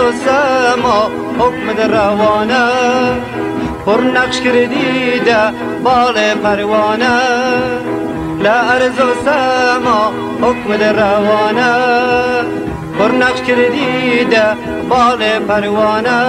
و سما حکم در روانه پر نقش کردی ده بال پروانه لعرض و سما حکم در روانه پر نقش کردی ده بال پروانه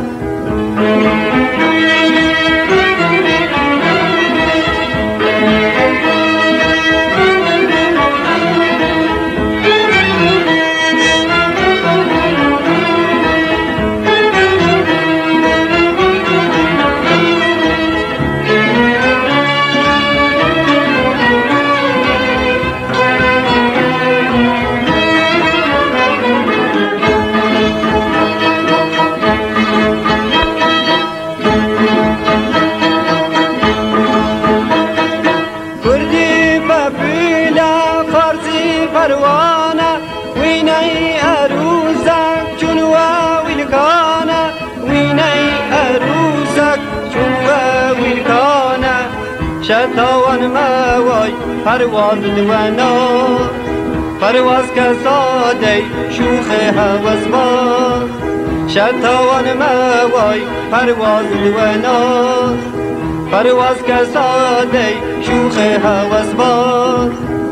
پروانه وینای عروسک چون و ویلکانه وینای عروسک چون و ویلکانه شتاوان موای پرواز دوانا پرواز کساده شوخ حوض با شتاوان موای پرواز دوانا پرواز کساده شوخ حوض با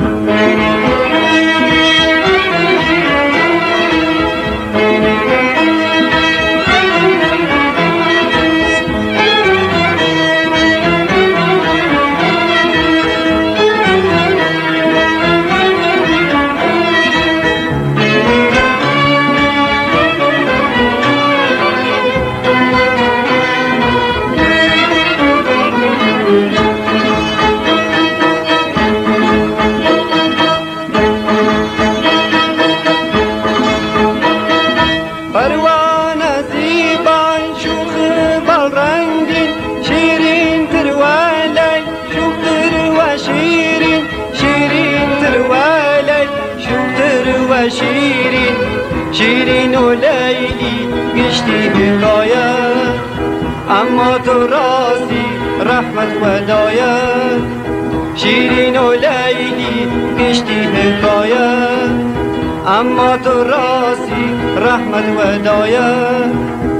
پروانه زیبان شوخ بالرنگین شیرین تر ولی شوخ تر و شیرین شیرین تر ولی شوخ تر و شیرین شیرین و لیلی گشتی حکایت اما تو راستی رحمت و دایت شیرین و لیلی گشتی حکایت اما تو راستی رحمت و دایت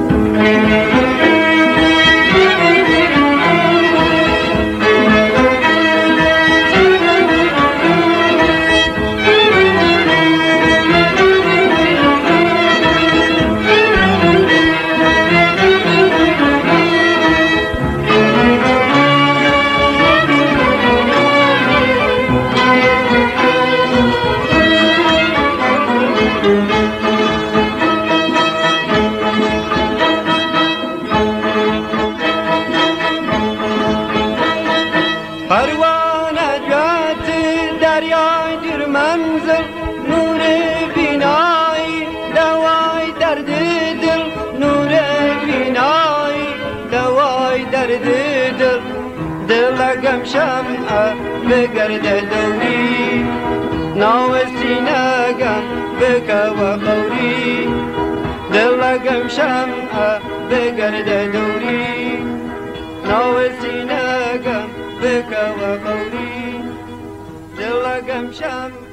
پروانه جات دریای در منزل نور بینایی دوای درد دل نور بینایی دوای درد دل دلگم شمعه بگرده دوری ناو سینگم بکو قوری دلگم شمعه بگرده دوری ناو سینگم بکو قوری دلگم شمعه